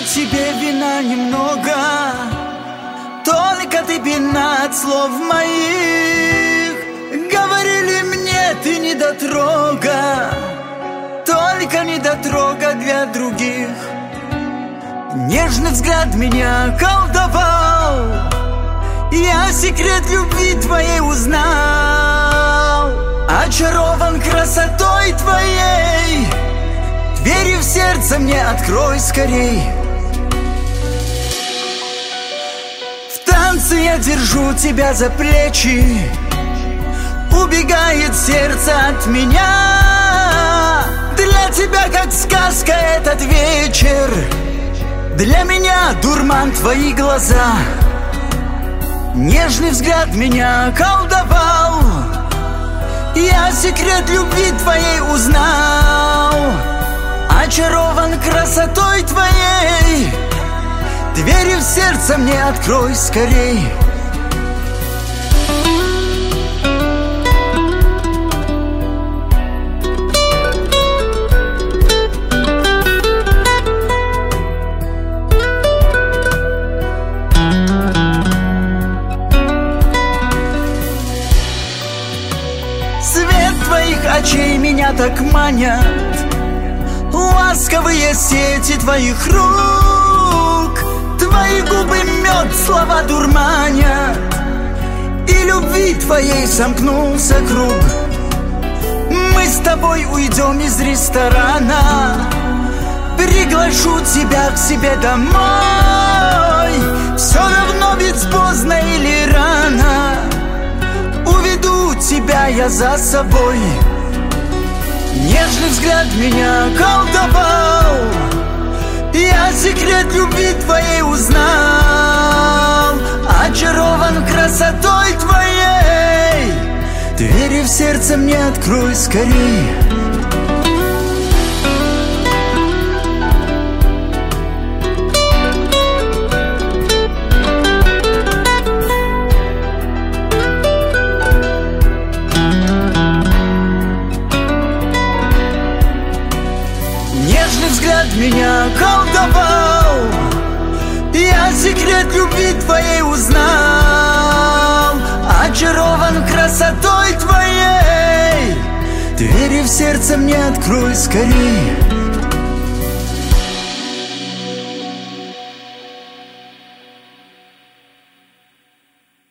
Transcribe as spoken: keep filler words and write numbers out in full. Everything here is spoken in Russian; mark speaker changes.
Speaker 1: тебе вина немного, только ты пьяна от слов моих. Говорили мне, ты недотрога, только недотрога для других. Нежный взгляд меня колдовал, я секрет любви твоей узнал. Очарован красотой твоей, двери в сердце мне открой скорей. В танце я держу тебя за плечи, убегает сердце от меня. Для тебя как сказка этот вечер, для меня дурман твои глаза. Нежный взгляд меня колдовал, я секрет любви твоей узнал. Очарован красотой твоей, двери в сердце мне открой скорей. Свет твоих очей меня так манят, ласковые сети твоих рук. Твои губы мед, слова дурманят, и любви твоей сомкнулся круг. Мы с тобой уйдем из ресторана, приглашу тебя к себе домой. Все равно ведь поздно или рано, уведу тебя я за собой. Нежный взгляд меня колдовал, я секрет любви твоей узнал. Очарован красотой твоей, двери в сердце мне открой скорей. Нежный взгляд меня колдовал, я секрет любви твоей узнал. Очарован красотой твоей, двери в сердце мне открой скорей.